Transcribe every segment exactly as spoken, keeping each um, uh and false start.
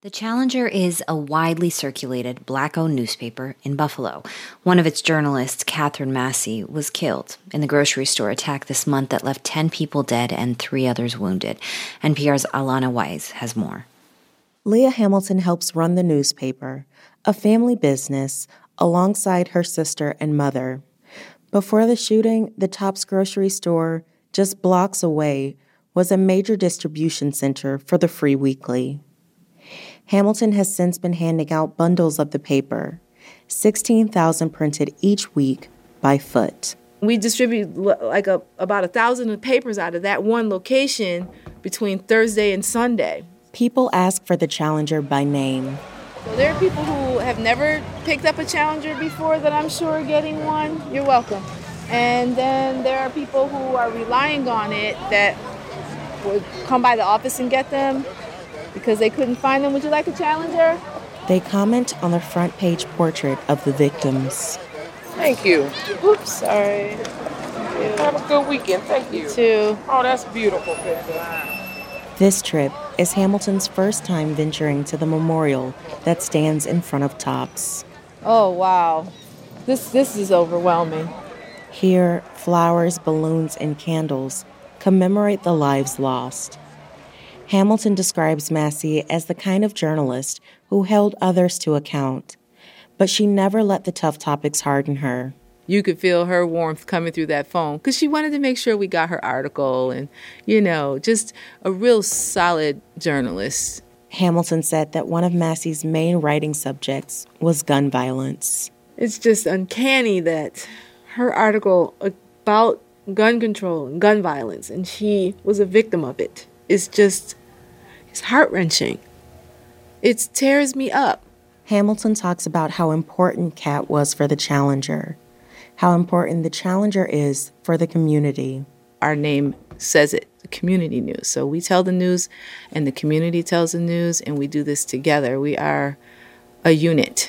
The Challenger is a widely circulated Black-owned newspaper in Buffalo. One of its journalists, Catherine Massey, was killed in the grocery store attack this month that left ten people dead and three others wounded. N P R's Alana Wise has more. Leah Hamilton helps run the newspaper, a family business, alongside her sister and mother. Before the shooting, the Tops grocery store, just blocks away, was a major distribution center for the Free Weekly. Hamilton has since been handing out bundles of the paper, sixteen thousand printed each week by foot. We distribute like a, about a thousand papers out of that one location between Thursday and Sunday. People ask for the Challenger by name. So there are people who have never picked up a Challenger before that I'm sure are getting one. You're welcome. And then there are people who are relying on it that would come by the office and get them because they couldn't find them. Would you like a Challenger? They comment on the front page portrait of the victims. Thank you. Oops, sorry. Have a good weekend. Thank you. You too. Oh, that's beautiful picture. This trip is Hamilton's first time venturing to the memorial that stands in front of Tops. Oh, wow. This this is overwhelming. Here, flowers, balloons, and candles commemorate the lives lost. Hamilton describes Massey as the kind of journalist who held others to account, but she never let the tough topics harden her. You could feel her warmth coming through that phone because she wanted to make sure we got her article and, you know, just a real solid journalist. Hamilton said that one of Massey's main writing subjects was gun violence. It's just uncanny that her article about gun control and gun violence, and she was a victim of it, is just, it's heart-wrenching. It tears me up. Hamilton talks about how important Kat was for the Challenger, how important the Challenger is for the community. Our name says it, the community news. So we tell the news, and the community tells the news, and we do this together. We are a unit,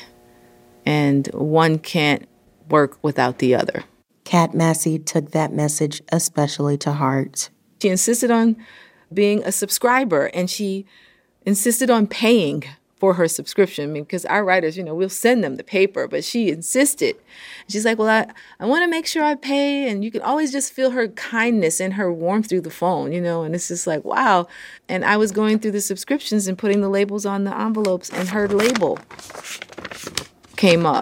and one can't work without the other. Kat Massey took that message especially to heart. She insisted on being a subscriber, and she insisted on paying for her subscription because our writers, you know, we'll send them the paper, but she insisted. She's like, well, I, I want to make sure I pay, and you can always just feel her kindness and her warmth through the phone, you know, and it's just like, wow. And I was going through the subscriptions and putting the labels on the envelopes, and her label came up.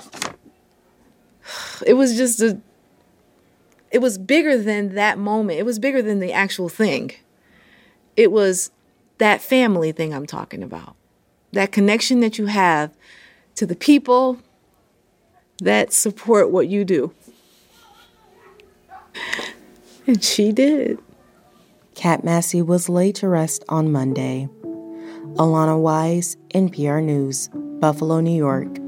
It was just a, it was bigger than that moment. It was bigger than the actual thing. It was that family thing I'm talking about. That connection that you have to the people that support what you do. And she did. Kat Massey was laid to rest on Monday. Alana Wise, N P R News, Buffalo, New York.